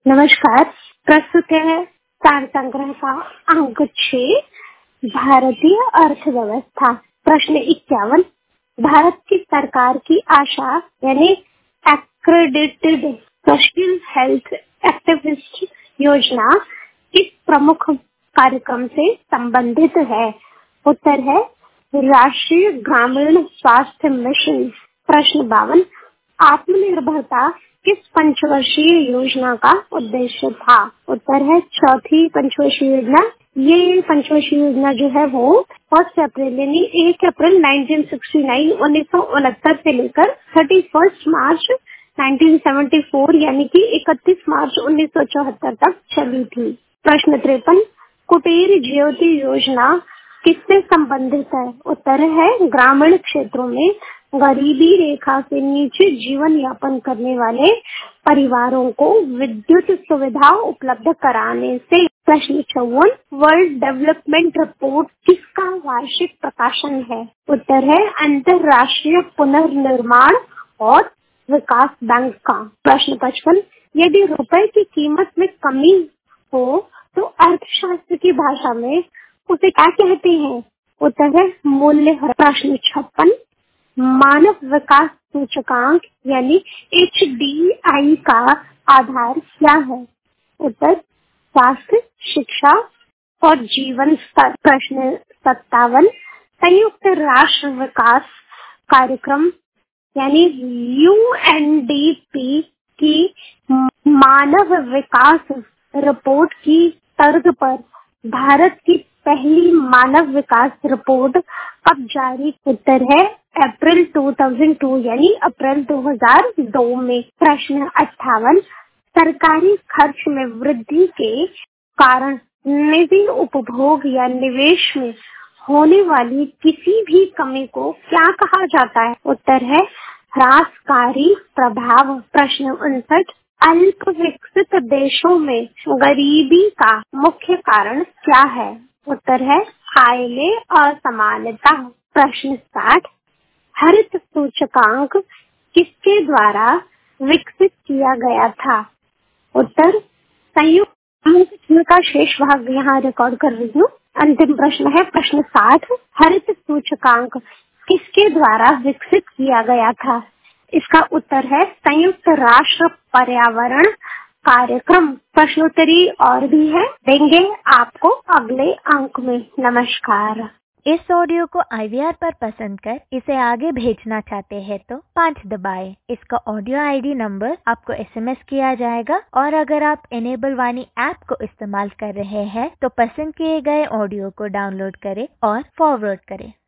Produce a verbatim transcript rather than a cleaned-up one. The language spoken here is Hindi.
नमस्कार। प्रस्तुत है सार संग्रह का अंक छह, भारतीय अर्थव्यवस्था। प्रश्न इक्यावन, भारत की सरकार की आशा यानी एक्रेडिटेड सोशल हेल्थ एक्टिविस्ट योजना किस प्रमुख कार्यक्रम से संबंधित है? उत्तर है राष्ट्रीय ग्रामीण स्वास्थ्य मिशन। प्रश्न बावन, आत्मनिर्भरता किस पंचवर्षीय योजना का उद्देश्य था? उत्तर है चौथी पंचवर्षीय योजना। ये पंचवर्षीय योजना जो है वो फर्स्ट अप्रैल यानी एक अप्रैल उन्नीस सौ उनहत्तर उन्नीस सौ उनहत्तर से लेकर इकतीस मार्च उन्नीस सौ चौहत्तर यानी कि इकतीस मार्च उन्नीस सौ चौहत्तर तक चली थी। प्रश्न तिरपन, कुटीर ज्योति योजना किससे संबंधित है? उत्तर है ग्रामीण क्षेत्रों में गरीबी रेखा से नीचे जीवन यापन करने वाले परिवारों को विद्युत सुविधा उपलब्ध कराने से। प्रश्न चौवन, वर्ल्ड डेवलपमेंट रिपोर्ट किसका वार्षिक प्रकाशन है? उत्तर है अंतर्राष्ट्रीय पुनर्निर्माण और विकास बैंक का। प्रश्न पचपन, यदि रुपए की कीमत में कमी हो तो अर्थशास्त्र की भाषा में उसे क्या कहते हैं? उत्तर है मूल्यह्रास। प्रश्न छप्पन, मानव विकास सूचकांक यानी एच डी आई का आधार क्या है? उत्तर स्वास्थ्य, शिक्षा और जीवन स्तर। प्रश्न सत्तावन, संयुक्त राष्ट्र विकास कार्यक्रम यानी यू एन डी पी की मानव विकास रिपोर्ट की तर्ज पर भारत की पहली मानव विकास रिपोर्ट कब जारी? उत्तर है अप्रैल दो हज़ार दो यानी अप्रैल दो हज़ार दो में। प्रश्न अट्ठावन, सरकारी खर्च में वृद्धि के कारण निजी उपभोग या निवेश में होने वाली किसी भी कमी को क्या कहा जाता है? उत्तर है ह्रासकारी प्रभाव। प्रश्न उनसठ, अल्प विकसित देशों में गरीबी का मुख्य कारण क्या है? उत्तर है आय में असमानता। प्रश्न साठ, हरित सूचकांक किसके द्वारा विकसित किया गया था? उत्तर संयुक्त का शेष भाग यहाँ रिकॉर्ड कर रही हूँ। अंतिम प्रश्न है प्रश्न साठ, हरित सूचकांक किसके द्वारा विकसित किया गया था? इसका उत्तर है संयुक्त राष्ट्र पर्यावरण कार्यक्रम। प्रश्नोत्तरी और भी है, देंगे आपको अगले अंक में। नमस्कार। इस ऑडियो को आई वी आर पर पसंद कर इसे आगे भेजना चाहते हैं तो पाँच दबाएं। इसका ऑडियो आई डी नंबर आपको एस एम एस किया जाएगा और अगर आप एनेबल वाणी ऐप को इस्तेमाल कर रहे हैं तो पसंद किए गए ऑडियो को डाउनलोड करें और फॉरवर्ड करें।